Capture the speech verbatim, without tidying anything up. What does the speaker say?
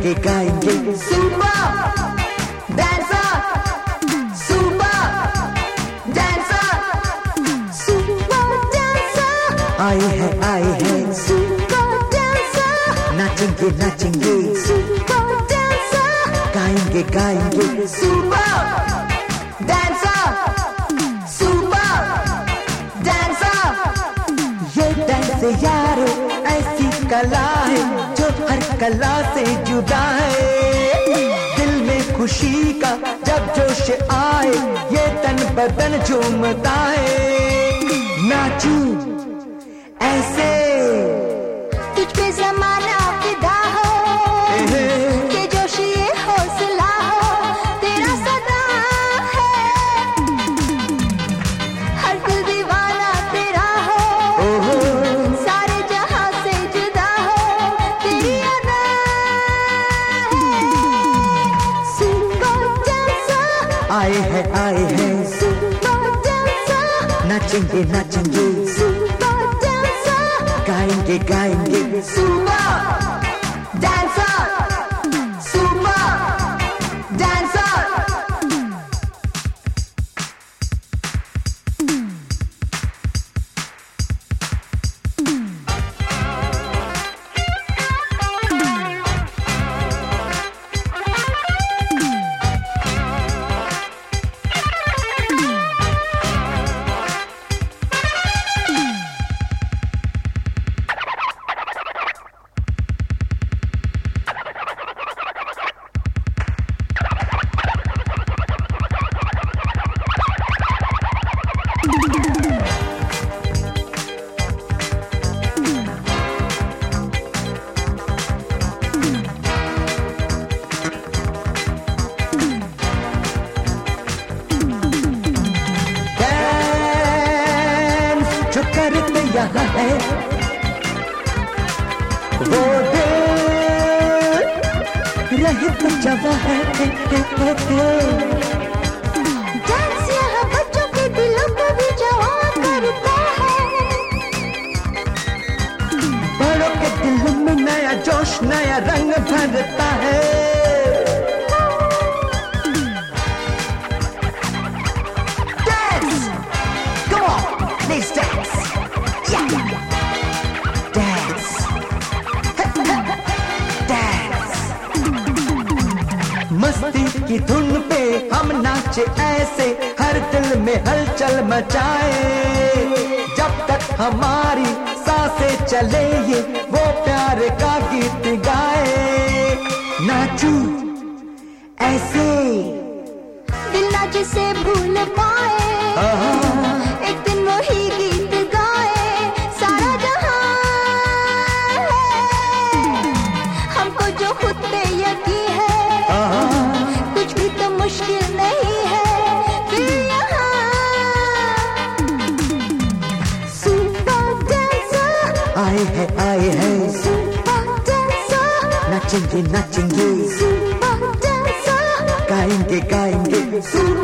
गाएंगे गाएंगे super dancer, super dancer, super dancer, आए हैं आए हैं सुपर डांसर, नाचेंगे नाचेंगे सुपर डांसर, गाएंगे गाएंगे सुपर डांसर, सुपर डांसर। ये डांस यारो ऐसी कला है जो हर कला से जुदा है। दिल में खुशी का जब जोश आए ये तन बदन झूमता है। नाचू ऐसे तुझ पे ज़माना फिदा हो, ये जोश ये हौसला हो, तेरा सदा है। हर दिल दीवाना तेरा हो, सारे जहां से जुदा हो, तेरी अदा है। सुपर डांसर, आए हैं आए हैं सुपर डांसर, नाचेंगे नाचेंगे सुपर डांसर, गाएंगे गाएंगे सुपर डांसर, सुपर डांसर। जो करते यहाँ है वो दिल रहे तो जवा है। डांस यहाँ बच्चों के दिलों को भी जवान करता है। बड़ों के दिल में नया जोश नया रंग भरता है। Dance, come on, let's dance. Yeah, Dance, dance. मस्ती की धुन पे हम नाचे ऐसे हर दिल में हलचल मचाए। जब तक हमारी सांसें चले ये वो प्यार का गीत गाए। नाचू ऐसे दिल ना जिसे भूल पाए, एक दिन वही गीत गाए। सारा जहां है, हमको जो खुद पे यकीन है, कुछ भी तो मुश्किल नहीं है। फिर यहाँ सुपर डांसर, आए हैं आए हैं सुपर डांसर, नाचेंगे नाचेंगे सुपर डांसर, गाएंगे गाएंगे सुपर